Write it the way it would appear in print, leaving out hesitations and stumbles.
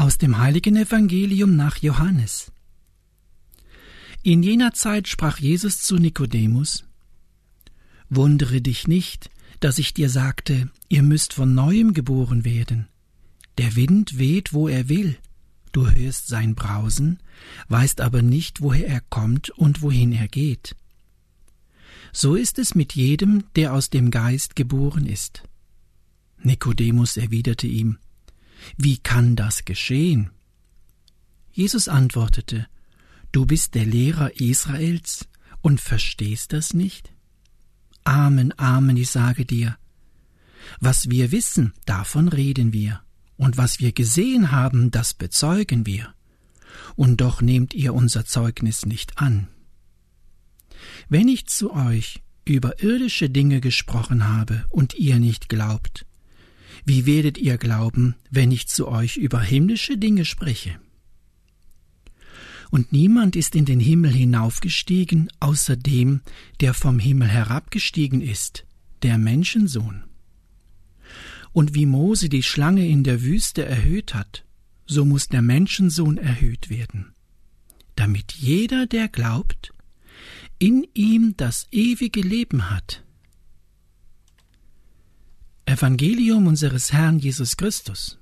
Aus dem heiligen Evangelium nach Johannes. In jener Zeit sprach Jesus zu Nikodemus: Wundere dich nicht, dass ich dir sagte, ihr müsst von neuem geboren werden. Der Wind weht, wo er will. Du hörst sein Brausen, weißt aber nicht, woher er kommt und wohin er geht. So ist es mit jedem, der aus dem Geist geboren ist. Nikodemus erwiderte ihm: Wie kann das geschehen? Jesus antwortete: Du bist der Lehrer Israels und verstehst das nicht? Amen, Amen, ich sage dir: Was wir wissen, davon reden wir, und was wir gesehen haben, das bezeugen wir. Und doch nehmt ihr unser Zeugnis nicht an. Wenn ich zu euch über irdische Dinge gesprochen habe und ihr nicht glaubt, wie werdet ihr glauben, wenn ich zu euch über himmlische Dinge spreche? Und niemand ist in den Himmel hinaufgestiegen, außer dem, der vom Himmel herabgestiegen ist, der Menschensohn. Und wie Mose die Schlange in der Wüste erhöht hat, so muss der Menschensohn erhöht werden, damit jeder, der glaubt, in ihm das ewige Leben hat. Evangelium unseres Herrn Jesus Christus.